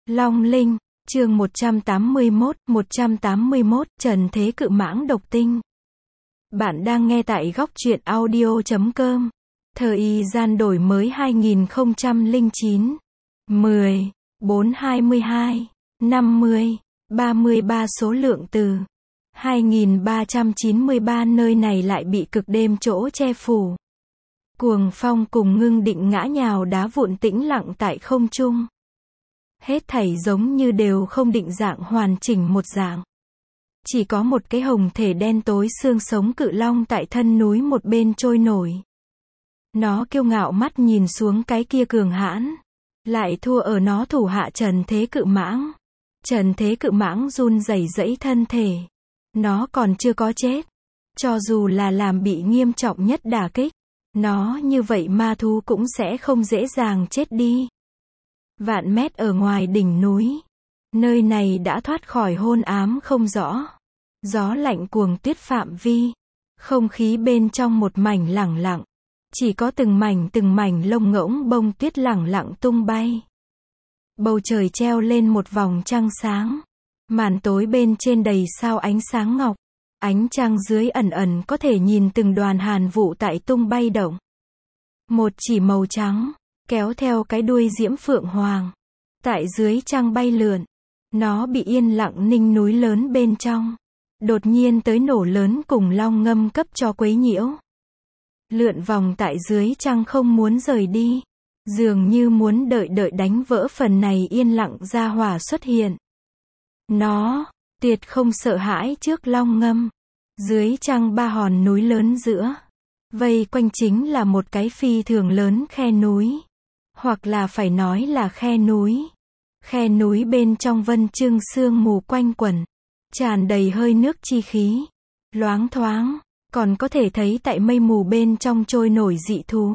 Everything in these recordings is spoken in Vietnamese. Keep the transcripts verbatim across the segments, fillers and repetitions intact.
Long Linh, chương một trăm tám mươi mốt, một trăm tám mươi mốt, Trần Thế Cự Mãng độc tinh. Bạn đang nghe tại góc truyện audio chấm com. Thời gian đổi mới hai nghìn không trăm lẻ chín, mười, bốn hai mươi hai, năm mươi, ba mươi ba số lượng từ hai nghìn ba trăm chín mươi ba nơi này lại bị cực đêm chỗ che phủ. Cuồng phong cùng ngưng định ngã nhào đá vụn tĩnh lặng tại không trung. Hết thảy giống như đều không định dạng hoàn chỉnh một dạng. Chỉ có một cái hồng thể đen tối xương sống cự long tại thân núi một bên trôi nổi. Nó kiêu ngạo mắt nhìn xuống cái kia cường hãn. Lại thua ở nó thủ hạ Trần Thế Cự Mãng. Trần Thế Cự Mãng run rẩy rẫy thân thể. Nó còn chưa có chết. Cho dù là làm bị nghiêm trọng nhất đả kích. Nó như vậy ma thú cũng sẽ không dễ dàng chết đi. Vạn mét ở ngoài đỉnh núi. Nơi này đã thoát khỏi hôn ám không rõ. Gió lạnh cuồng tuyết phạm vi. Không khí bên trong một mảnh lẳng lặng. Chỉ có từng mảnh từng mảnh lông ngỗng bông tuyết lẳng lặng tung bay. Bầu trời treo lên một vòng trăng sáng. Màn tối bên trên đầy sao ánh sáng ngọc. Ánh trăng dưới ẩn ẩn có thể nhìn từng đoàn hàn vụ tại tung bay động. Một chỉ màu trắng, kéo theo cái đuôi diễm phượng hoàng. Tại dưới trăng bay lượn. Nó bị yên lặng ninh núi lớn bên trong. Đột nhiên tới nổ lớn cùng long ngâm cấp cho quấy nhiễu. Lượn vòng tại dưới trăng không muốn rời đi. Dường như muốn đợi đợi đánh vỡ phần này yên lặng ra hỏa xuất hiện. Nó, tuyệt không sợ hãi trước long ngâm. Dưới trăng ba hòn núi lớn giữa. Vây quanh chính là một cái phi thường lớn khe núi. Hoặc là phải nói là khe núi. Khe núi bên trong vân trưng sương mù quanh quẩn. Tràn đầy hơi nước chi khí. Loáng thoáng. Còn có thể thấy tại mây mù bên trong trôi nổi dị thú.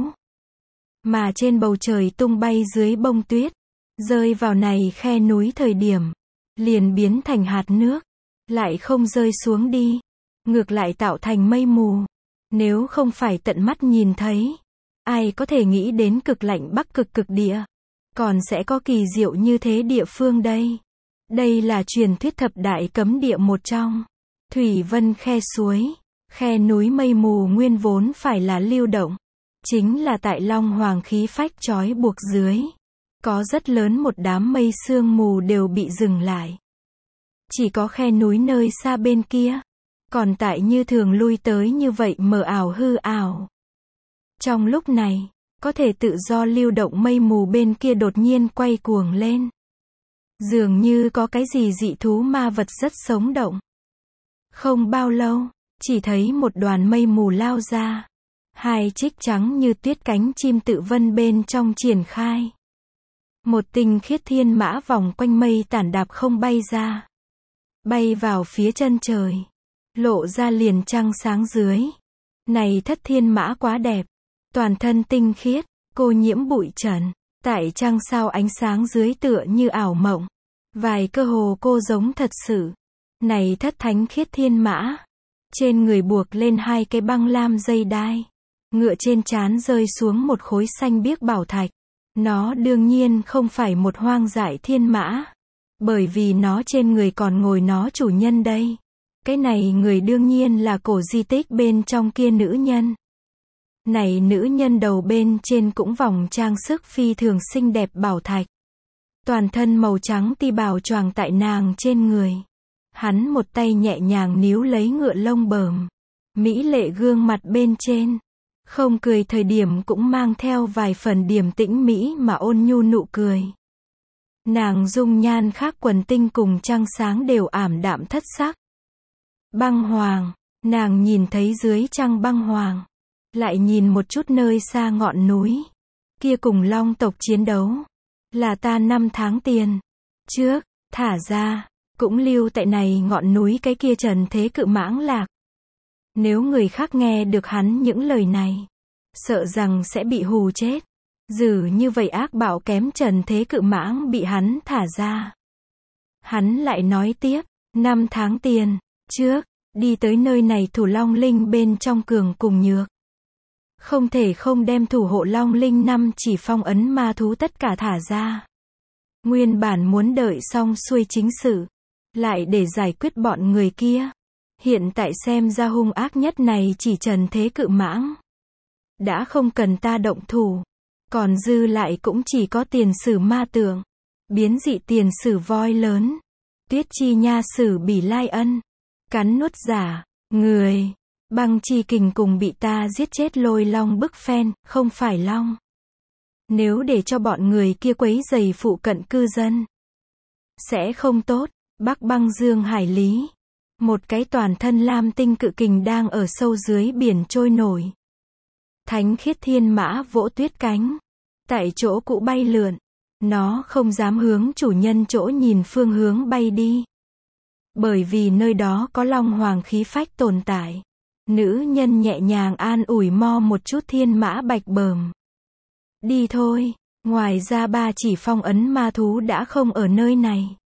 Mà trên bầu trời tung bay dưới bông tuyết. Rơi vào này khe núi thời điểm. Liền biến thành hạt nước. Lại không rơi xuống đi. Ngược lại tạo thành mây mù. Nếu không phải tận mắt nhìn thấy. Ai có thể nghĩ đến cực lạnh bắc cực cực địa. Còn sẽ có kỳ diệu như thế địa phương đây. Đây là truyền thuyết thập đại cấm địa một trong. Thủy vân khe suối. Khe núi mây mù nguyên vốn phải là lưu động. Chính là tại long hoàng khí phách trói buộc dưới. Có rất lớn một đám mây sương mù đều bị dừng lại. Chỉ có khe núi nơi xa bên kia. Còn tại như thường lui tới như vậy mờ ảo hư ảo. Trong lúc này, có thể tự do lưu động mây mù bên kia đột nhiên quay cuồng lên. Dường như có cái gì dị thú ma vật rất sống động. Không bao lâu, chỉ thấy một đoàn mây mù lao ra. Hai trích trắng như tuyết cánh chim tự vân bên trong triển khai. Một tinh khiết thiên mã vòng quanh mây tản đạp không bay ra. Bay vào phía chân trời. Lộ ra liền trăng sáng dưới. Này thất thiên mã quá đẹp. Toàn thân tinh khiết, cô nhiễm bụi trần. Tại trăng sao ánh sáng dưới tựa như ảo mộng. Vài cơ hồ cô giống thật sự. Này thất thánh khiết thiên mã. Trên người buộc lên hai cái băng lam dây đai. Ngựa trên trán rơi xuống một khối xanh biếc bảo thạch. Nó đương nhiên không phải một hoang dại thiên mã. Bởi vì nó trên người còn ngồi nó chủ nhân đây. Cái này người đương nhiên là cổ di tích bên trong kia nữ nhân. Này nữ nhân đầu bên trên cũng vòng trang sức phi thường xinh đẹp bảo thạch. Toàn thân màu trắng ti bào choàng tại nàng trên người. Hắn một tay nhẹ nhàng níu lấy ngựa lông bờm. Mỹ lệ gương mặt bên trên. Không cười thời điểm cũng mang theo vài phần điềm tĩnh mỹ mà ôn nhu nụ cười. Nàng dung nhan khác quần tinh cùng trăng sáng đều ảm đạm thất sắc. Băng hoàng, nàng nhìn thấy dưới trăng băng hoàng. Lại nhìn một chút nơi xa ngọn núi. Kia cùng long tộc chiến đấu. Là ta năm tháng tiền. Trước, thả ra. Cũng lưu tại này ngọn núi cái kia Trần Thế Cự Mãng lạc. Nếu người khác nghe được hắn những lời này. Sợ rằng sẽ bị hù chết. Dử như vậy ác bạo kém Trần Thế Cự Mãng bị hắn thả ra. Hắn lại nói tiếp. Năm tháng tiền. Trước, đi tới nơi này thủ Long Linh bên trong cường cùng nhược. Không thể không đem thủ hộ Long Linh năm chỉ phong ấn ma thú tất cả thả ra. Nguyên bản muốn đợi xong xuôi chính sự, lại để giải quyết bọn người kia. Hiện tại xem ra hung ác nhất này chỉ Trần Thế Cự Mãng. Đã không cần ta động thủ. Còn dư lại cũng chỉ có tiền sử ma tượng, biến dị tiền sử voi lớn, tuyết chi nha sử bỉ lai ân, cắn nuốt giả, người, băng chi kình cùng bị ta giết chết lôi long bức phen, không phải long. Nếu để cho bọn người kia quấy rầy phụ cận cư dân, sẽ không tốt. Bắc băng dương hải lý, một cái toàn thân lam tinh cự kình đang ở sâu dưới biển trôi nổi. Thánh khiết thiên mã vỗ tuyết cánh, tại chỗ cũ bay lượn, nó không dám hướng chủ nhân chỗ nhìn phương hướng bay đi. Bởi vì nơi đó có long hoàng khí phách tồn tại. Nữ nhân nhẹ nhàng an ủi mo một chút thiên mã bạch bờm. Đi thôi, ngoài ra ba chỉ phong ấn ma thú đã không ở nơi này.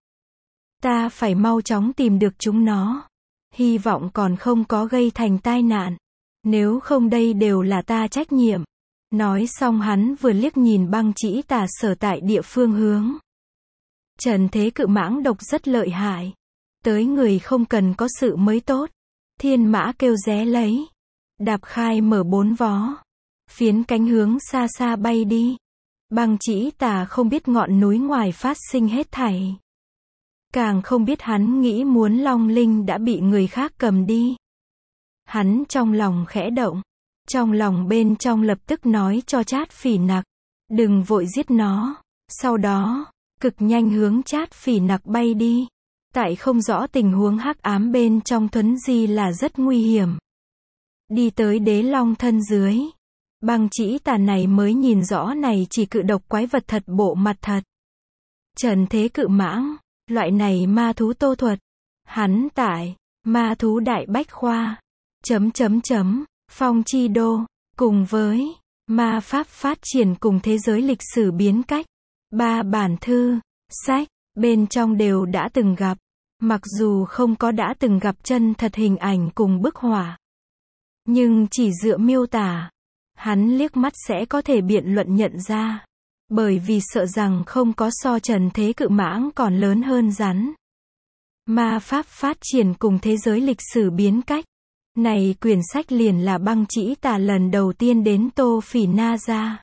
Ta phải mau chóng tìm được chúng nó. Hy vọng còn không có gây thành tai nạn. Nếu không đây đều là ta trách nhiệm. Nói xong hắn vừa liếc nhìn băng chỉ tà sở tại địa phương hướng. Trần Thế Cự Mãng độc rất lợi hại. Tới người không cần có sự mới tốt. Thiên mã kêu ré lấy. Đạp khai mở bốn vó. Phiến cánh hướng xa xa bay đi. Băng chỉ tà không biết ngọn núi ngoài phát sinh hết thảy. Càng không biết hắn nghĩ muốn long linh đã bị người khác cầm đi. Hắn trong lòng khẽ động. Trong lòng bên trong lập tức nói cho Trát Phỉ Nặc. Đừng vội giết nó. Sau đó, cực nhanh hướng Trát Phỉ Nặc bay đi. Tại không rõ tình huống hắc ám bên trong thuấn di là rất nguy hiểm. Đi tới đế long thân dưới. Băng chỉ tà này mới nhìn rõ này chỉ cự độc quái vật thật bộ mặt thật. Trần Thế Cự Mãng. Loại này ma thú tô thuật. Hắn tại, ma thú đại bách khoa. Chấm chấm chấm, phong chi đô. Cùng với, ma pháp phát triển cùng thế giới lịch sử biến cách. Ba bản thư, sách, bên trong đều đã từng gặp. Mặc dù không có đã từng gặp chân thật hình ảnh cùng bức họa. Nhưng chỉ dựa miêu tả. Hắn liếc mắt sẽ có thể biện luận nhận ra. Bởi vì sợ rằng không có so Trần Thế Cự Mãng còn lớn hơn rắn. Ma pháp phát triển cùng thế giới lịch sử biến cách. Này quyển sách liền là băng chỉ tà lần đầu tiên đến Tô Phỉ Na ra.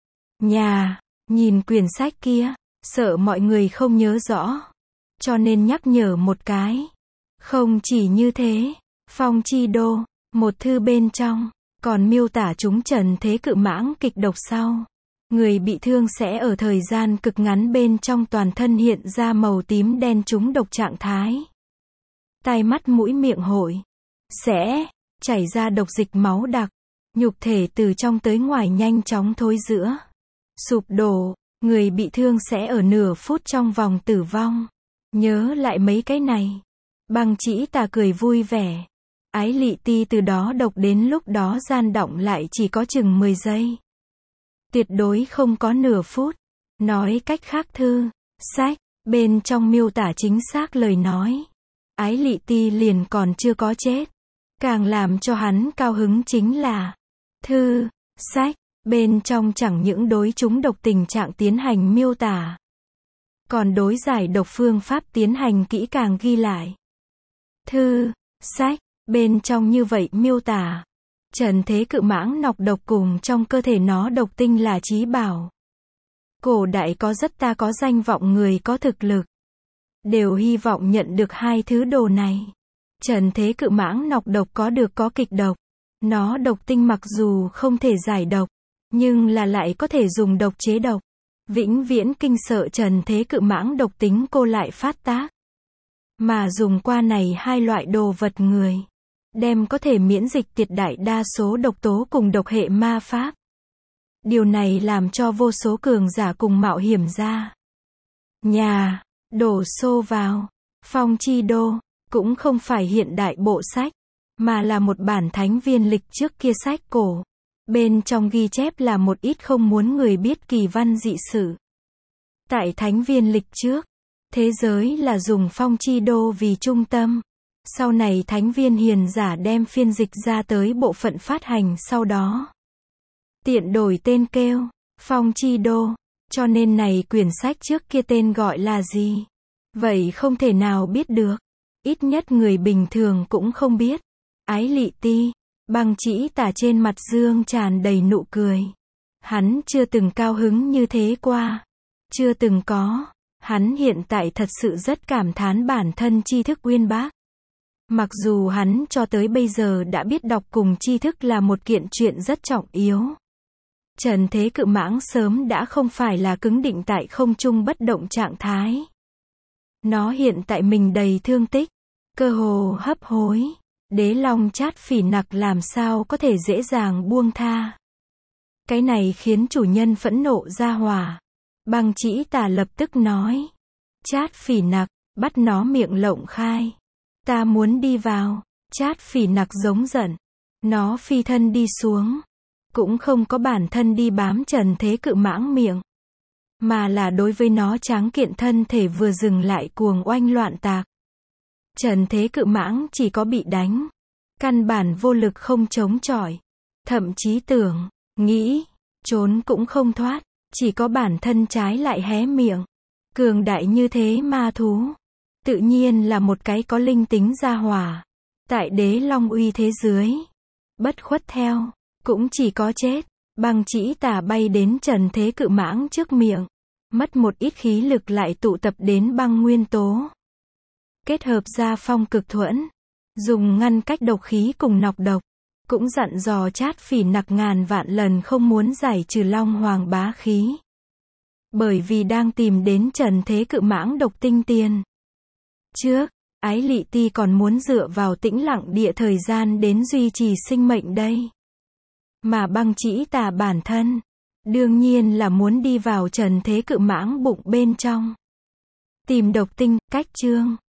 Nhà, nhìn quyển sách kia, sợ mọi người không nhớ rõ. Cho nên nhắc nhở một cái. Không chỉ như thế, phong chi đô, một thư bên trong, còn miêu tả chúng Trần Thế Cự Mãng kịch độc sau. Người bị thương sẽ ở thời gian cực ngắn bên trong toàn thân hiện ra màu tím đen trúng độc trạng thái. Tai mắt mũi miệng hội. Sẽ chảy ra độc dịch máu đặc. Nhục thể từ trong tới ngoài nhanh chóng thối rữa. Sụp đổ. Người bị thương sẽ ở nửa phút trong vòng tử vong. Nhớ lại mấy cái này. Băng chỉ tà cười vui vẻ. Ái Lị Ti từ đó độc đến lúc đó gian động lại chỉ có chừng mười giây. Tuyệt đối không có nửa phút. Nói cách khác thư, sách, bên trong miêu tả chính xác lời nói. Ái Lị Ti liền còn chưa có chết. Càng làm cho hắn cao hứng chính là thư, sách, bên trong chẳng những đối chúng độc tình trạng tiến hành miêu tả. Còn đối giải độc phương pháp tiến hành kỹ càng ghi lại. Thư, sách, bên trong như vậy miêu tả. Trần Thế Cự Mãng nọc độc cùng trong cơ thể nó độc tinh là chí bảo. Cổ đại có rất ta có danh vọng người có thực lực. Đều hy vọng nhận được hai thứ đồ này. Trần Thế Cự Mãng nọc độc có được có kịch độc. Nó độc tinh mặc dù không thể giải độc, nhưng là lại có thể dùng độc chế độc. Vĩnh viễn kinh sợ Trần Thế Cự Mãng độc tính cô lại phát tác. Mà dùng qua này hai loại đồ vật người. Đem có thể miễn dịch tuyệt đại đa số độc tố cùng độc hệ ma pháp. Điều này làm cho vô số cường giả cùng mạo hiểm ra. Nhà, đổ xô vào. Phong chi đô, cũng không phải hiện đại bộ sách, mà là một bản thánh viên lịch trước kia sách cổ. Bên trong ghi chép là một ít không muốn người biết kỳ văn dị sự. Tại thánh viên lịch trước, thế giới là dùng phong chi đô vì trung tâm. Sau này thánh viên hiền giả đem phiên dịch ra tới bộ phận phát hành sau đó. Tiện đổi tên kêu, phong chi đô. Cho nên này quyển sách trước kia tên gọi là gì? Vậy không thể nào biết được. Ít nhất người bình thường cũng không biết. Ái Lị Ti. Băng Chỉ Tả trên mặt Dương tràn đầy nụ cười. Hắn chưa từng cao hứng như thế qua. Chưa từng có. Hắn hiện tại thật sự rất cảm thán bản thân tri thức uyên bác. Mặc dù hắn cho tới bây giờ đã biết đọc cùng tri thức là một kiện chuyện rất trọng yếu. Trần Thế Cự Mãng sớm đã không phải là cứng định tại không trung bất động trạng thái. Nó hiện tại mình đầy thương tích, cơ hồ hấp hối. Đế Long Chát Phỉ Nặc làm sao có thể dễ dàng buông tha. Cái này khiến chủ nhân phẫn nộ ra hỏa. Băng Chỉ Tả lập tức nói. Chát Phỉ Nặc, bắt nó miệng lộng khai. Ta muốn đi vào. Chát Phỉ Nặc giống giận. Nó phi thân đi xuống. Cũng không có bản thân đi bám Trần Thế Cự Mãng miệng. Mà là đối với nó tráng kiện thân thể vừa dừng lại cuồng oanh loạn tạc. Trần Thế Cự Mãng chỉ có bị đánh. Căn bản vô lực không chống chọi. Thậm chí tưởng, nghĩ, trốn cũng không thoát. Chỉ có bản thân trái lại hé miệng. Cường đại như thế ma thú. Tự nhiên là một cái có linh tính gia hỏa. Tại Đế Long uy thế dưới. Bất khuất theo. Cũng chỉ có chết. Băng Chỉ Tả bay đến Trần Thế Cự Mãng trước miệng. Mất một ít khí lực lại tụ tập đến băng nguyên tố. Kết hợp ra phong cực thuẫn. Dùng ngăn cách độc khí cùng nọc độc. Cũng dặn dò Chát Phỉ Nặc ngàn vạn lần không muốn giải trừ Long Hoàng bá khí. Bởi vì đang tìm đến Trần Thế Cự Mãng độc tinh tiền. Trước, Ái Lị Ti còn muốn dựa vào tĩnh lặng địa thời gian đến duy trì sinh mệnh đây. Mà Băng Chỉ Tả bản thân, đương nhiên là muốn đi vào Trần Thế Cự Mãng bụng bên trong. Tìm độc tinh, cách chương.